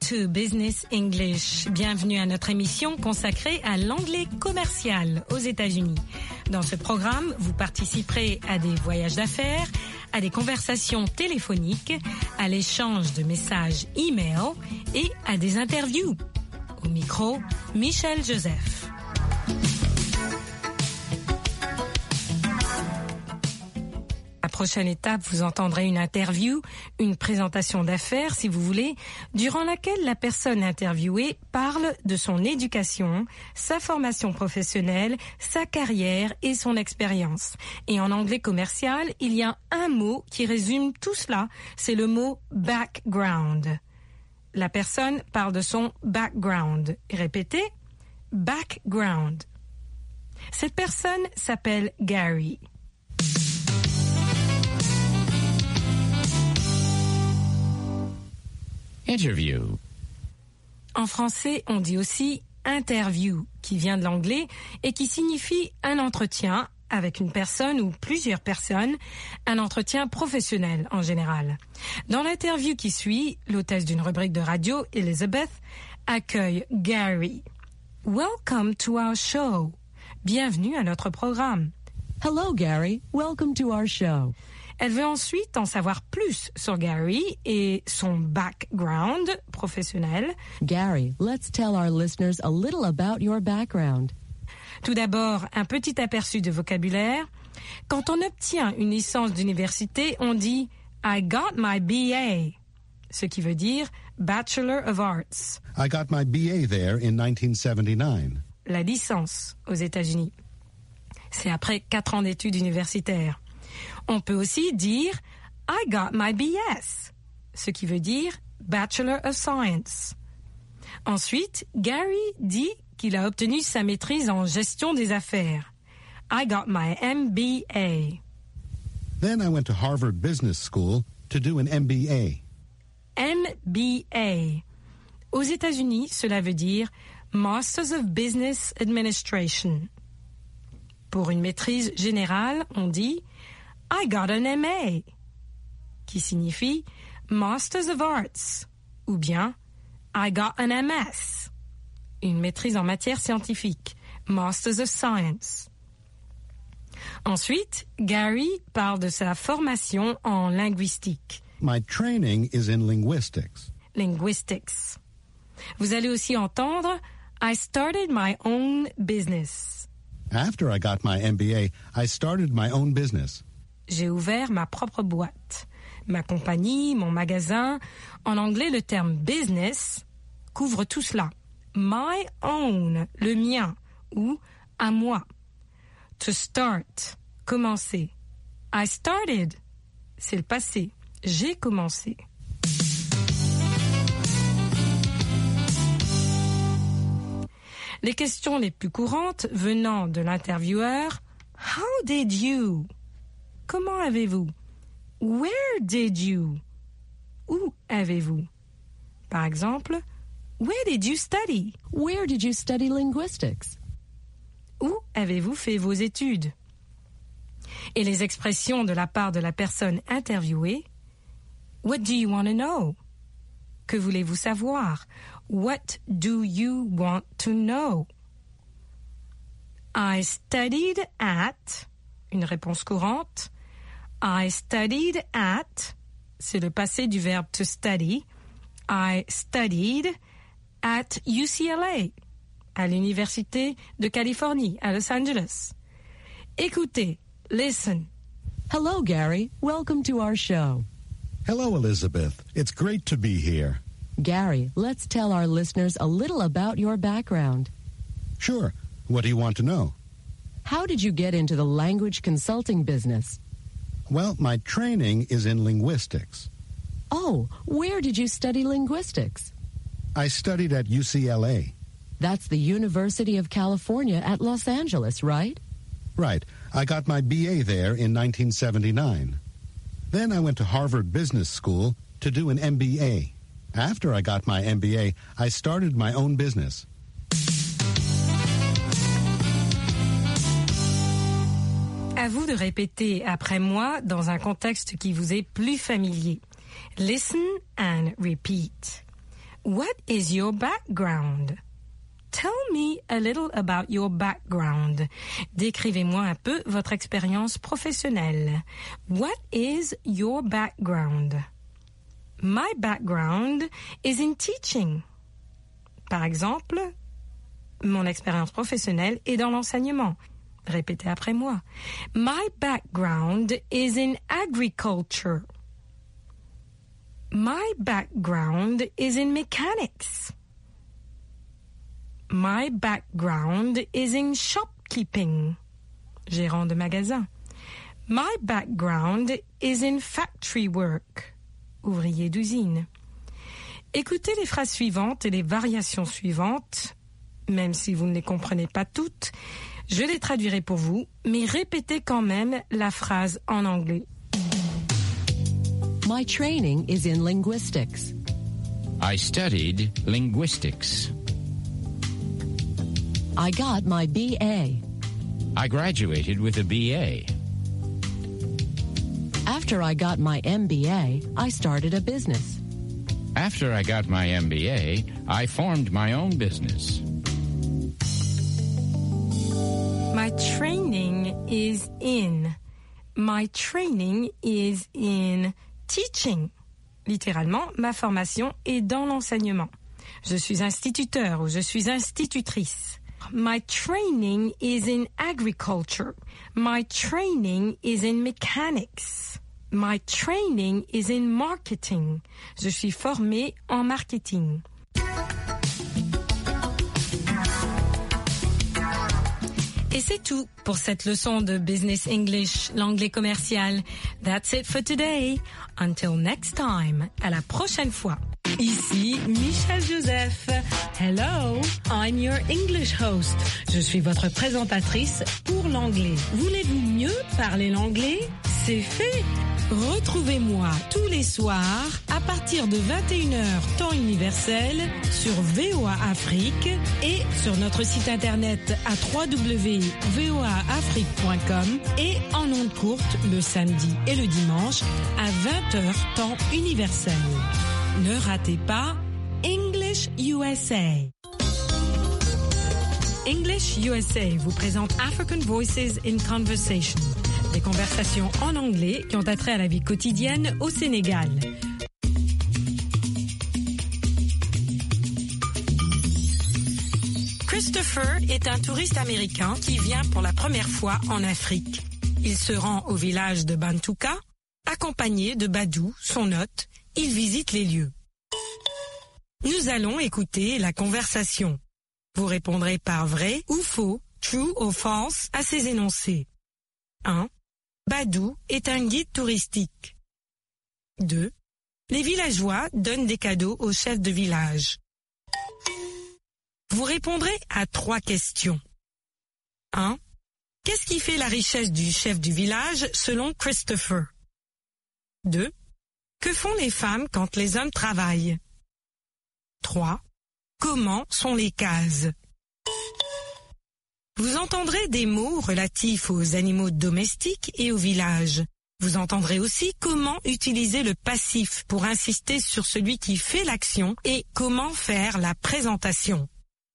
to Business English. Bienvenue à notre émission consacrée à l'anglais commercial aux États-Unis. Dans ce programme, vous participerez à des voyages d'affaires, à des conversations téléphoniques, à l'échange de messages e-mail et à des interviews. Au micro, Michel Joseph. La prochaine étape, vous entendrez une interview, une présentation d'affaires, si vous voulez, durant laquelle la personne interviewée parle de son éducation, sa formation professionnelle, sa carrière et son expérience. Et en anglais commercial, il y a un mot qui résume tout cela, c'est le mot background. La personne parle de son background. Répétez, background. Cette personne s'appelle Gary. Interview. En français, on dit aussi interview, qui vient de l'anglais et qui signifie un entretien avec une personne ou plusieurs personnes, un entretien professionnel en général. Dans l'interview qui suit, l'hôtesse d'une rubrique de radio, Elizabeth, accueille Gary. Welcome to our show. Bienvenue à notre programme. Hello, Gary. Welcome to our show. Elle veut ensuite en savoir plus sur Gary et son background professionnel. Gary, let's tell our listeners a little about your background. Tout d'abord, un petit aperçu de vocabulaire. Quand on obtient une licence d'université, on dit « I got my BA », ce qui veut dire « Bachelor of Arts ». I got my BA there in 1979. La licence aux États-Unis. C'est après 4 ans d'études universitaires. On peut aussi dire « I got my BS », ce qui veut dire « Bachelor of Science ». Ensuite, Gary dit qu'il a obtenu sa maîtrise en gestion des affaires. « I got my MBA ». Then I went to Harvard Business School to do an MBA. MBA. Aux États-Unis, cela veut dire « Masters of Business Administration ». Pour une maîtrise générale, on dit « I got an MA », qui signifie Masters of Arts, ou bien I got an MS, une maîtrise en matière scientifique, Masters of Science. Ensuite, Gary parle de sa formation en linguistique. My training is in linguistics. Linguistics. Vous allez aussi entendre I started my own business. After I got my MBA, I started my own business. J'ai ouvert ma propre boîte, ma compagnie, mon magasin. En anglais, le terme business couvre tout cela. My own, le mien, ou à moi. To start, commencer. I started, c'est le passé. J'ai commencé. Les questions les plus courantes venant de l'intervieweur, How did you? Comment avez-vous? Where did you? Où avez-vous? Par exemple, Where did you study? Where did you study linguistics? Où avez-vous fait vos études? Et les expressions de la part de la personne interviewée. What do you want to know? Que voulez-vous savoir? What do you want to know? I studied at, une réponse courante. I studied at, c'est le passé du verbe to study. I studied at UCLA, à l'Université de Californie, à Los Angeles. Écoutez, listen. Hello, Gary. Welcome to our show. Hello, Elizabeth. It's great to be here. Gary, let's tell our listeners a little about your background. Sure. What do you want to know? How did you get into the language consulting business? Well, my training is in linguistics. Oh, where did you study linguistics? I studied at UCLA. That's the University of California at Los Angeles, right? Right. I got my BA there in 1979. Then I went to Harvard Business School to do an MBA. After I got my MBA, I started my own business. À vous de répéter après moi dans un contexte qui vous est plus familier. Listen and repeat. What is your background? Tell me a little about your background. Décrivez-moi un peu votre expérience professionnelle. What is your background? My background is in teaching. Par exemple, mon expérience professionnelle est dans l'enseignement. Répétez après moi. My background is in agriculture. My background is in mechanics. My background is in shopkeeping. Gérant de magasin. My background is in factory work. Ouvrier d'usine. Écoutez les phrases suivantes et les variations suivantes. Même si vous ne les comprenez pas toutes, je les traduirai pour vous, mais répétez quand même la phrase en anglais. My training is in linguistics. I studied linguistics. I got my BA. I graduated with a BA. After I got my MBA, I started a business. After I got my MBA, I formed my own business. My training is in. My training is in teaching. Littéralement, ma formation est dans l'enseignement. Je suis instituteur ou je suis institutrice. My training is in agriculture. My training is in mechanics. My training is in marketing. Je suis formée en marketing. Et c'est tout pour cette leçon de Business English, l'anglais commercial. That's it for today. Until next time. À la prochaine fois. Ici Michelle Joseph. Hello, I'm your English host. Je suis votre présentatrice pour l'anglais. Voulez-vous mieux parler l'anglais? C'est fait. Retrouvez-moi tous les soirs à partir de 21h temps universel sur VOA Afrique et sur notre site internet à www.voaafrique.com et en ondes courtes le samedi et le dimanche à 20h temps universel. Ne ratez pas English USA. English USA vous présente African Voices in Conversation, des conversations en anglais qui ont attrait à la vie quotidienne au Sénégal. Christopher est un touriste américain qui vient pour la première fois en Afrique. Il se rend au village de Bantouka, accompagné de Badou, son hôte. Il visite les lieux. Nous allons écouter la conversation. Vous répondrez par vrai ou faux, true ou false, à ces énoncés. 1. Badou est un guide touristique. 2. Les villageois donnent des cadeaux au chef de village. Vous répondrez à 3 questions. 1. Qu'est-ce qui fait la richesse du chef du village selon Christopher? 2. Que font les femmes quand les hommes travaillent? 3. Comment sont les cases? Vous entendrez des mots relatifs aux animaux domestiques et au village. Vous entendrez aussi comment utiliser le passif pour insister sur celui qui fait l'action et comment faire la présentation.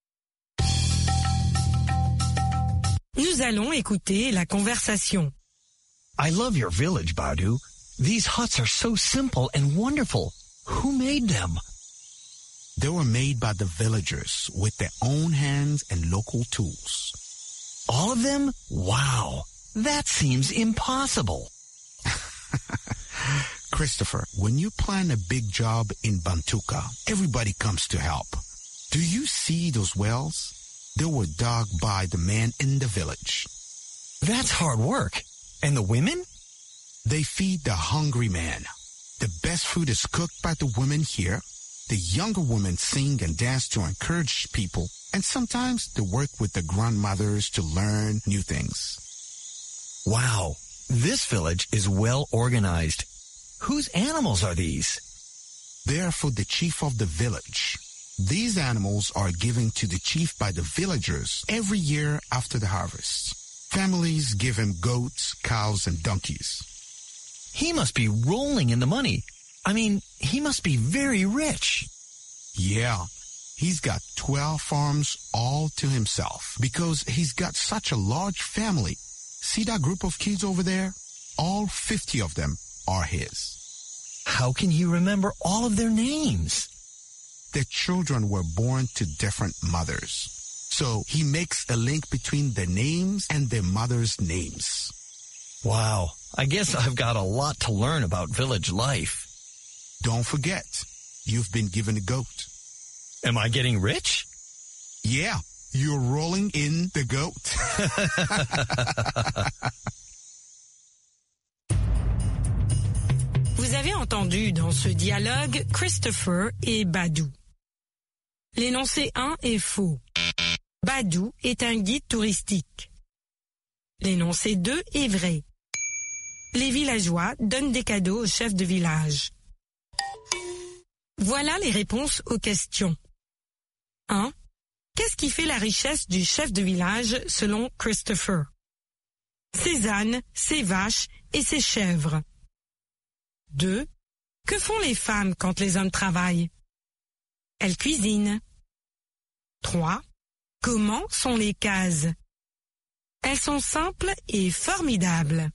Nous allons écouter la conversation. I love your village, Badou. These huts are so simple and wonderful. Who made them? They were made by the villagers with their own hands and local tools. All of them? Wow. That seems impossible. Christopher, when you plan a big job in Bantouka, everybody comes to help. Do you see those wells? They were dug by the men in the village. That's hard work. And the women? They feed the hungry man. The best food is cooked by the women here. The younger women sing and dance to encourage people, and sometimes they work with the grandmothers to learn new things. Wow. This village is well organized. Whose animals are these? They are for the chief of the village. These animals are given to the chief by the villagers every year after the harvest. Families give him goats, cows, and donkeys. He must be rolling in the money. I mean, he must be very rich. Yeah, he's got 12 farms all to himself because he's got such a large family. See that group of kids over there? All 50 of them are his. How can he remember all of their names? The children were born to different mothers. So he makes a link between the names and their mothers' names. Wow, I guess I've got a lot to learn about village life. Don't forget, you've been given a goat. Am I getting rich? Yeah, you're rolling in the goat. Vous avez entendu dans ce dialogue Christopher et Badou. L'énoncé 1 est faux. Badou est un guide touristique. L'énoncé 2 est vrai. Les villageois donnent des cadeaux au chef de village. Voilà les réponses aux questions. 1. Qu'est-ce qui fait la richesse du chef de village selon Christopher? Ses ânes, ses vaches et ses chèvres. 2. Que font les femmes quand les hommes travaillent? Elles cuisinent. 3. Comment sont les cases? Elles sont simples et formidables.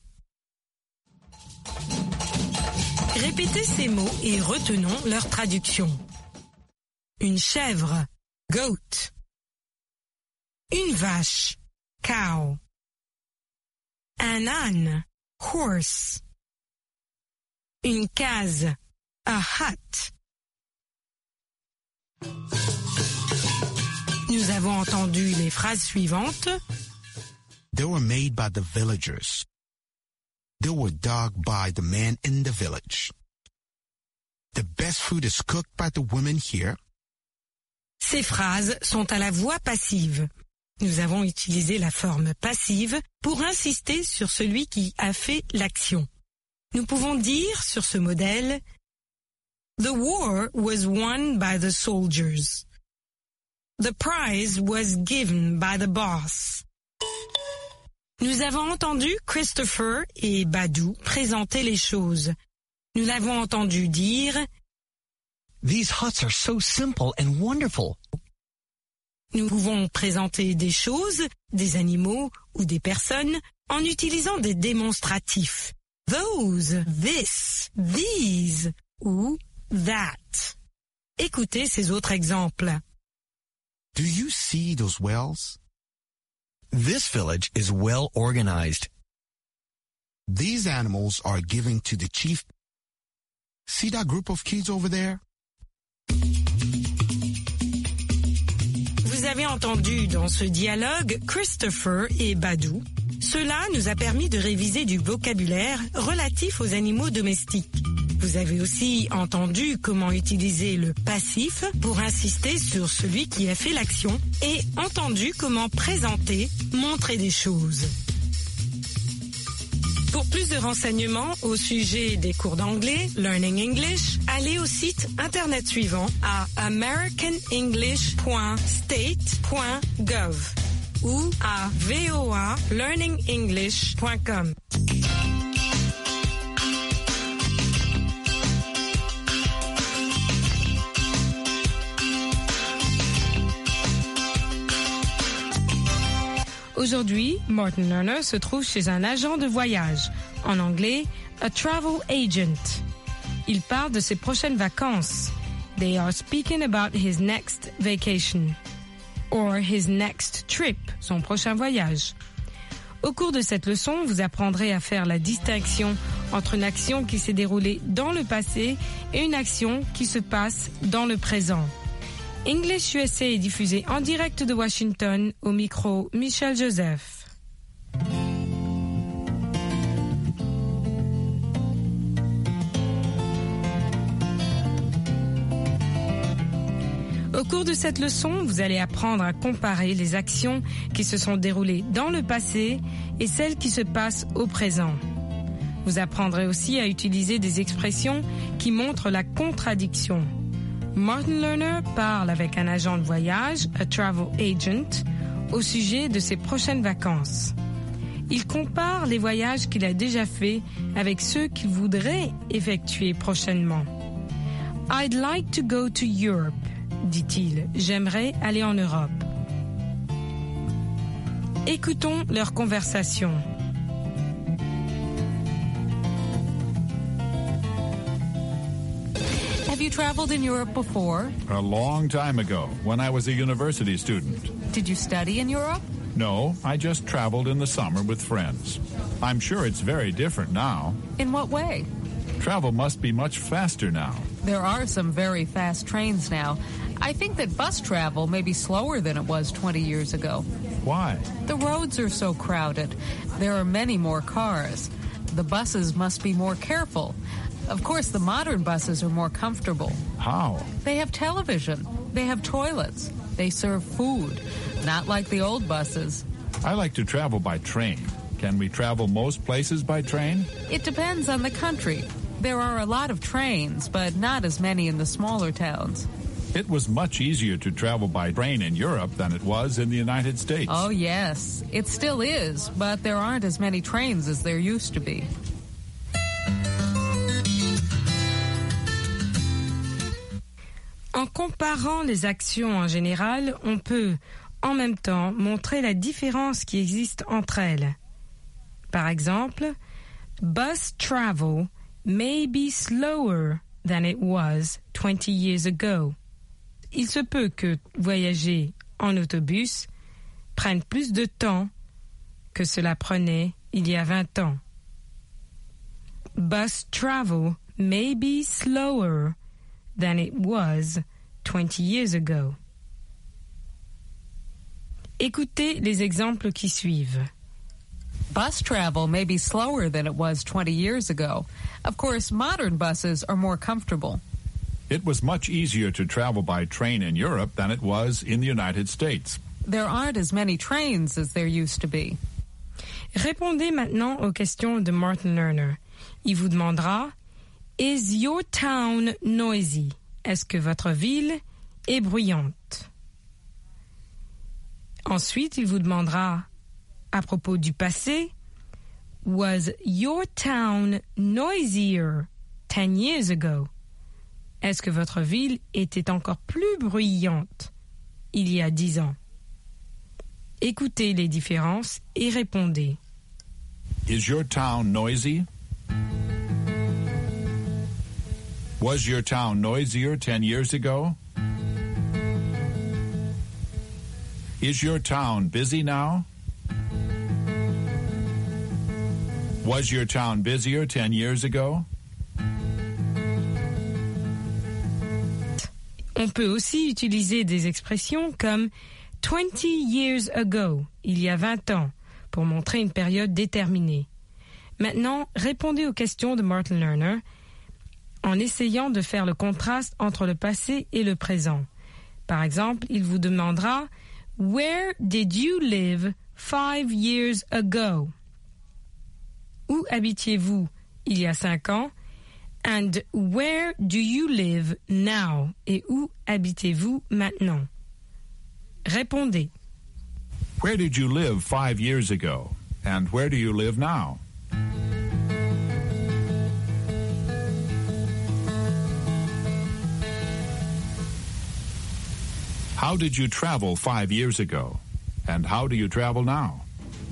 Répétez ces mots et retenons leur traduction. Une chèvre, goat. Une vache, cow. Un âne, horse. Une case, a hut. Nous avons entendu les phrases suivantes. They were made by the villagers. They were dug by the men in the village. The best food is cooked by the women here. Ces phrases sont à la voix passive. Nous avons utilisé la forme passive pour insister sur celui qui a fait l'action. Nous pouvons dire sur ce modèle « The war was won by the soldiers. The prize was given by the boss. » Nous avons entendu Christopher et Badou présenter les choses. Nous l'avons entendu dire « These huts are so simple and wonderful. » Nous pouvons présenter des choses, des animaux ou des personnes en utilisant des démonstratifs. Those, this, these ou that. Écoutez ces autres exemples. Do you see those wells? This village is well organized. These animals are given to the chief. See that group of kids over there? Vous avez entendu dans ce dialogue Christopher et Badou. Cela nous a permis de réviser du vocabulaire relatif aux animaux domestiques. Vous avez aussi entendu comment utiliser le passif pour insister sur celui qui a fait l'action et entendu comment présenter, montrer des choses. Pour plus de renseignements au sujet des cours d'anglais, Learning English, allez au site internet suivant à americanenglish.state.gov ou à voalearningenglish.com. Aujourd'hui, Martin Lerner se trouve chez un agent de voyage, en anglais, a travel agent. Il parle de ses prochaines vacances. They are speaking about his next vacation. Or his next trip, son prochain voyage. Au cours de cette leçon, vous apprendrez à faire la distinction entre une action qui s'est déroulée dans le passé et une action qui se passe dans le présent. English USA est diffusé en direct de Washington, au micro Michel Joseph. Au cours de cette leçon, vous allez apprendre à comparer les actions qui se sont déroulées dans le passé et celles qui se passent au présent. Vous apprendrez aussi à utiliser des expressions qui montrent la contradiction. Martin Lerner parle avec un agent de voyage, a travel agent, au sujet de ses prochaines vacances. Il compare les voyages qu'il a déjà faits avec ceux qu'il voudrait effectuer prochainement. I'd like to go to Europe. dit-il. J'aimerais aller en Europe. Écoutons leur conversation. Have you traveled in Europe before? A long time ago, when I was a university student. Did you study in Europe? No, I just traveled in the summer with friends. I'm sure it's very different now. In what way? Travel must be much faster now. There are some very fast trains now. I think that bus travel may be slower than it was 20 years ago. Why? The roads are so crowded. There are many more cars. The buses must be more careful. Of course, the modern buses are more comfortable. How? They have television. They have toilets. They serve food. Not like the old buses. I like to travel by train. Can we travel most places by train? It depends on the country. There are a lot of trains, but not as many in the smaller towns. It was much easier to travel by train in Europe than it was in the United States. Oh, yes. It still is, but there aren't as many trains as there used to be. En comparant les actions en général, on peut, en même temps, montrer la différence qui existe entre elles. Par exemple, bus travel may be slower than it was 20 years ago. Il se peut que voyager en autobus prenne plus de temps que cela prenait il y a 20 ans. Bus travel may be slower than it was 20 years ago. Écoutez les exemples qui suivent. Bus travel may be slower than it was 20 years ago. Of course, modern buses are more comfortable. It was much easier to travel by train in Europe than it was in the United States. There aren't as many trains as there used to be. Répondez maintenant aux questions de Martin Lerner. Il vous demandera « Is your town noisy » Est-ce que votre ville est bruyante? Ensuite, il vous demandera à propos du passé « Was your town noisier 10 years ago » Est-ce que votre ville était encore plus bruyante il y a 10 ans? Écoutez les différences et répondez. Is your town noisy? Was your town noisier 10 years ago? Is your town busy now? Was your town busier 10 years ago? On peut aussi utiliser des expressions comme 20 years ago, il y a 20 ans, pour montrer une période déterminée. Maintenant, répondez aux questions de Martin Lerner en essayant de faire le contraste entre le passé et le présent. Par exemple, il vous demandera « Where did you live 5 years ago ?» Où habitiez-vous il y a 5 ans? And where do you live now? Et où habitez-vous maintenant? Répondez. Where did you live 5 years ago? And where do you live now? How did you travel 5 years ago? And how do you travel now?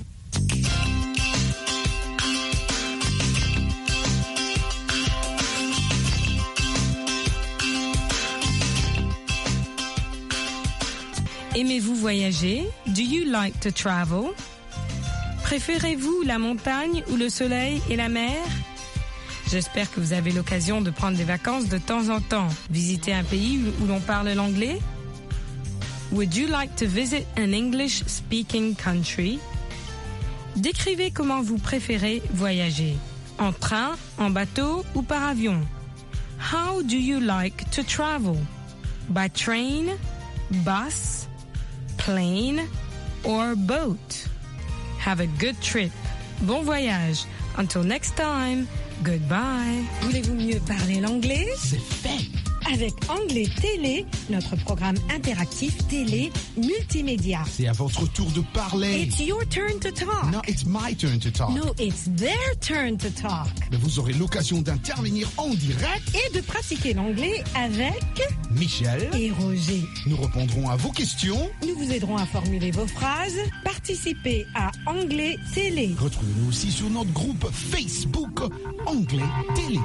Aimez-vous voyager? Do you like to travel? Préférez-vous la montagne ou le soleil et la mer? J'espère que vous avez l'occasion de prendre des vacances de temps en temps. Visiter un pays où l'on parle l'anglais? Would you like to visit an English-speaking country? Décrivez comment vous préférez voyager. En train, en bateau ou par avion? How do you like to travel? By train, bus, plane or boat? Have a good trip. Bon voyage. Until next time, goodbye. Voulez-vous mieux parler l'anglais? C'est fait. avec Anglais Télé, notre programme interactif télé multimédia. C'est à votre tour de parler. It's your turn to talk. No, it's my turn to talk. No, it's their turn to talk. Mais vous aurez l'occasion d'intervenir en direct Et de pratiquer l'anglais avec Michel et Roger. Nous répondrons à vos questions. Nous vous aiderons à formuler vos phrases. Participez à Anglais Télé. Retrouvez-nous aussi sur notre groupe Facebook Anglais Télé.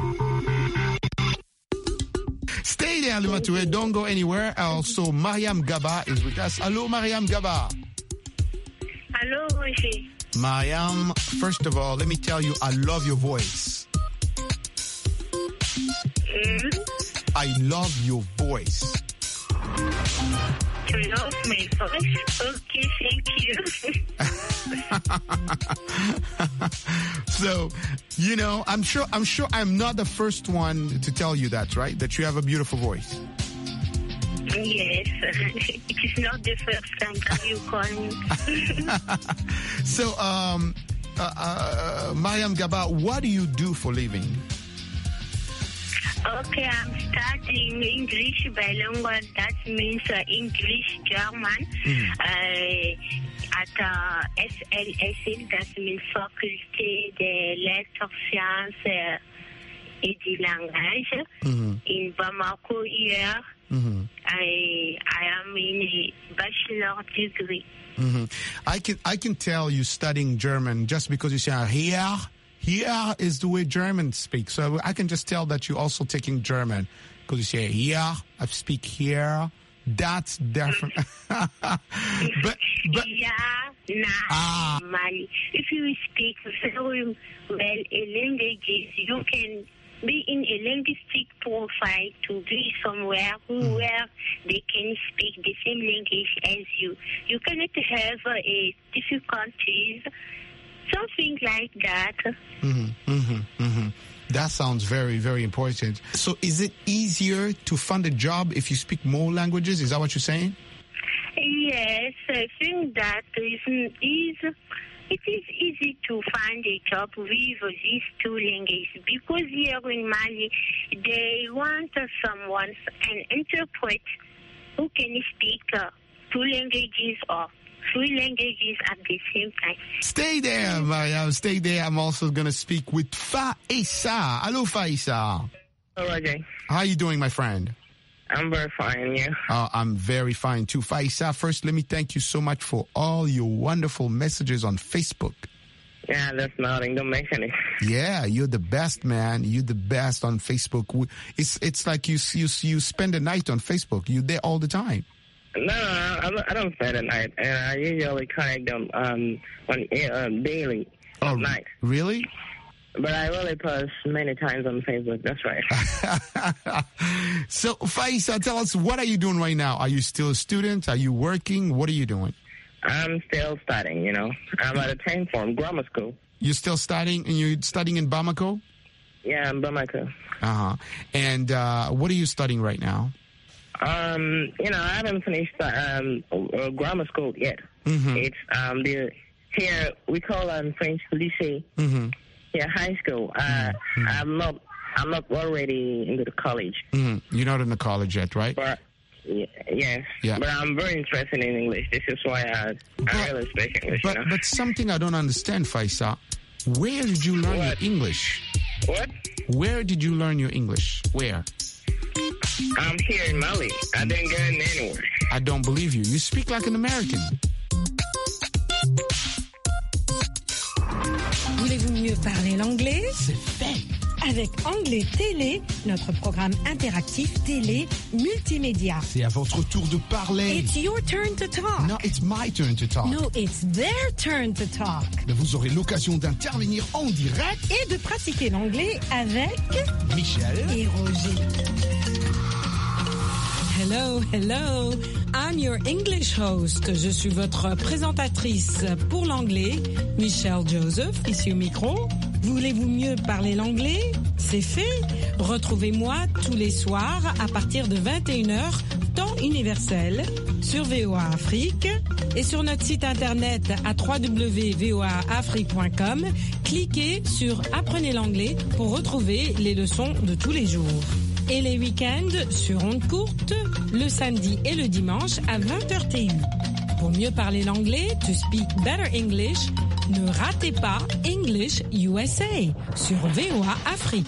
Stay there, Limature. Don't go anywhere. Also, Mariam Gaba is with us. Hello, Mariam Gaba. Hello, Roger. Mariam, first of all, let me tell you, I love your voice. I love your voice. You love my voice? Okay, thank you. So, you know, I'm sure I'm not the first one to tell you that, right? That you have a beautiful voice. Yes, it is not the first time that you call me. So, Mariam Gaba, what do you do for living? Okay, I'm studying English bilingual. That means English, German. At SLSL, that means Faculté des Lettres, Sciences et du Langage. In Bamako here. I am in a bachelor degree. I can tell you studying German just because you say here. Here is the way Germans speak. So I can just tell that you're also taking German because you say here, I speak here. That's different. but Mali. If you speak very well a language, you can be in a linguistic profile to be somewhere where they can speak the same language as you. You cannot have difficulties. Something like that. That sounds very, very important. So is it easier to find a job if you speak more languages? Is that what you're saying? Yes, I think that it is easy to find a job with these two languages because here in Mali, they want someone, an interpreter who can speak two languages or three languages at the same time. Stay there, Mariam. Stay there. I'm also going to speak with Faisa. Hello, Faisa. Hello, Roger. How are you doing, my friend? I'm very fine, yeah. I'm very fine, too. Faisa, first, let me thank you so much for all your wonderful messages on Facebook. Yeah, that's nothing. Don't mention it. Yeah, you're the best, man. You're the best on Facebook. It's like you spend the night on Facebook. You're there all the time. No, I don't spend the night. And I usually connect them on daily, at night. Really? But I really post many times on Facebook. That's right. So, Faisa, tell us, what are you doing right now? Are you still a student? Are you working? What are you doing? I'm still studying, you know. I'm at a 10th form grammar school. You're still studying, and you're studying in Bamako? Yeah, in Bamako. Uh-huh. And what are you studying right now? You know, I haven't finished grammar school yet. It's here we call French lycée. Yeah, high school. I'm not already into the college. You're not in the college yet, right? But yes. Yeah. But I'm very interested in English. This is why I really speak English. But you know? but something I don't understand, Faisa. Where did you learn your English? What? Where did you learn your English? Where? I'm here in Mali. I didn't go anywhere. I don't believe you. You speak like an American. Voulez-vous mieux parler l'anglais? C'est fait. Avec Anglais Télé, notre programme interactif télé multimédia. C'est à votre tour de parler. It's your turn to talk. No, it's my turn to talk. No, it's their turn to talk. Mais vous aurez l'occasion d'intervenir en direct et de pratiquer l'anglais avec Michel et Roger. Hello, hello. I'm your English host. Je suis votre présentatrice pour l'anglais, Michelle Joseph, ici au micro. Voulez-vous mieux parler l'anglais? C'est fait. Retrouvez-moi tous les soirs à partir de 21h, temps universel, sur VOA Afrique et sur notre site internet à www.voaafrique.com. Cliquez sur Apprenez l'anglais pour retrouver les leçons de tous les jours. Et les week-ends sur ondes courtes, le samedi et le dimanche à 20h TU. Pour mieux parler l'anglais, to speak better English, ne ratez pas English USA sur VOA Afrique.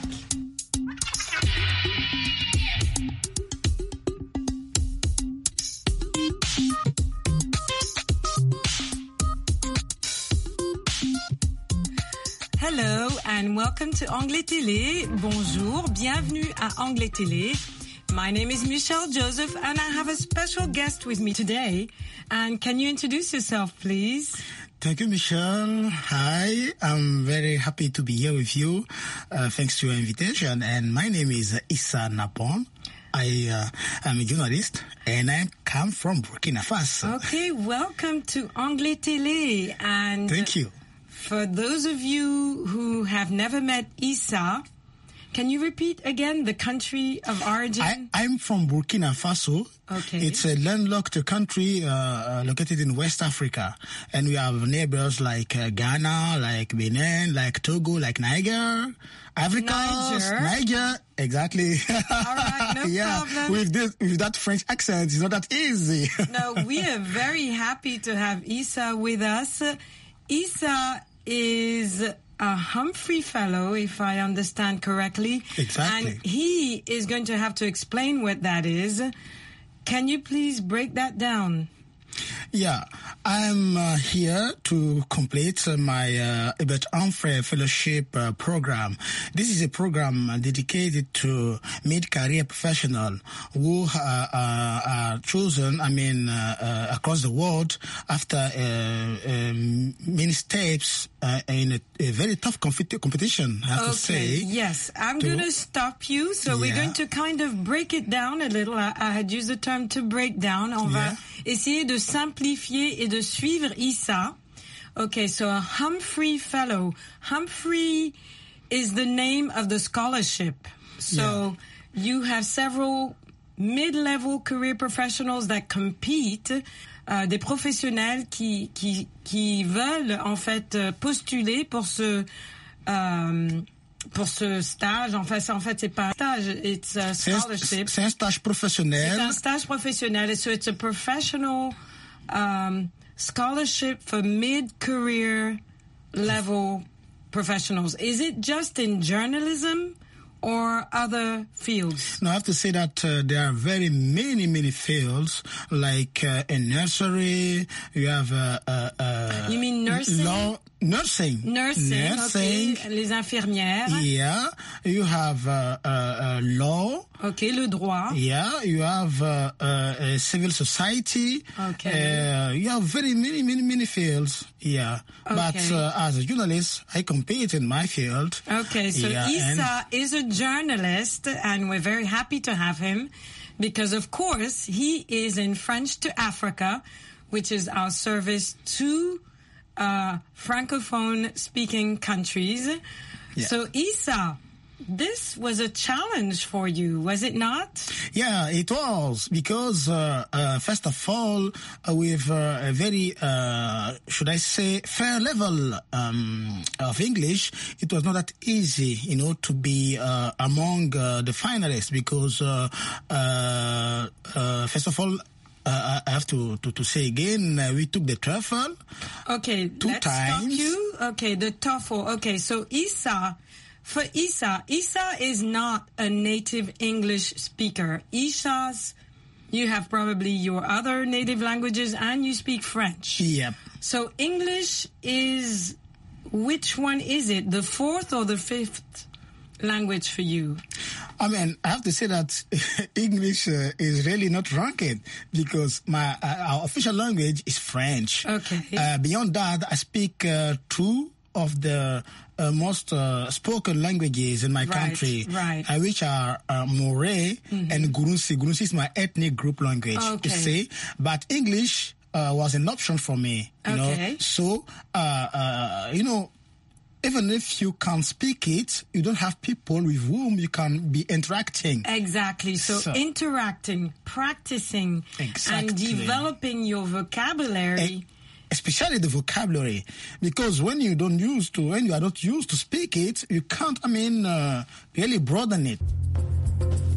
Hello and welcome to Anglais Télé. Bonjour, bienvenue à Anglais Télé. My name is Michelle Joseph and I have a special guest with me today. And can you introduce yourself, please? Thank you, Michelle. Hi, I'm very happy to be here with you. Thanks to your invitation. And my name is Issa Napon. I am a journalist and I come from Burkina Faso. Okay, welcome to Anglais Télé. And thank you. For those of you who have never met Issa, can you repeat again the country of origin? I'm from Burkina Faso. Okay. It's a landlocked country located in West Africa. And we have neighbors like Ghana, like Benin, like Togo, like Niger, Niger, exactly. All right, no problem. With that French accent, it's not that easy. No, we are very happy to have Issa with us. Issa is a Humphrey Fellow, if I understand correctly. Exactly. And he is going to have to explain what that is. Can you please break that down? Yeah, I'm here to complete my Herbert Humphrey Fellowship program. This is a program dedicated to mid-career professionals who are chosen, across the world after many steps in a very tough competition, I have to say. Yes, I'm going to stop you. So we're going to kind of break it down a little. I had used the term to break down. On va essayer de simplifier et de suivre Issa. Okay, so a Humphrey Fellow. Humphrey is the name of the scholarship. So you have several mid-level career professionals that compete, des professionnels qui veulent en fait postuler pour ce stage. En fait, c'est pas un stage, it's a scholarship. C'est un stage professionnel. C'est un stage professionnel. So it's a professional scholarship for mid-career level professionals. Is it just in journalism or other fields? No, I have to say that there are very many fields, like in nursery, you have you mean nursing? Law, nursing. Okay. Les infirmières. Yeah, you have law. Okay, le droit. Yeah, you have civil society. Okay. You have very many fields. Yeah, okay. But as a journalist, I compete in my field. Okay, so Issa is a journalist, and we're very happy to have him because, of course, he is in French to Africa, which is our service to Francophone-speaking countries. Yeah. So, Issa, this was a challenge for you, was it not? Yeah, it was, because first of all, with a very, should I say, fair level of English, it was not that easy, to be among the finalists, because first of all, I have to say again, we took the TOEFL. Okay, let's stop you. Okay, the TOEFL. Okay, so Issa, Issa is not a native English speaker. You have probably your other native languages and you speak French. Yep. So English is, which one is it? The fourth or the fifth language for you? I have to say that English is really not ranked, because our official language is French. Okay. Beyond that, I speak two of the most spoken languages in my country, which are Moray and Gurunsi. Gurunsi is my ethnic group language, you see. But English was an option for me, you know. So, even if you can speak it, you don't have people with whom you can be interacting. Exactly. So interacting, practicing, and developing your vocabulary. Especially the vocabulary, because when you are not used to speak it, you can't, really broaden it.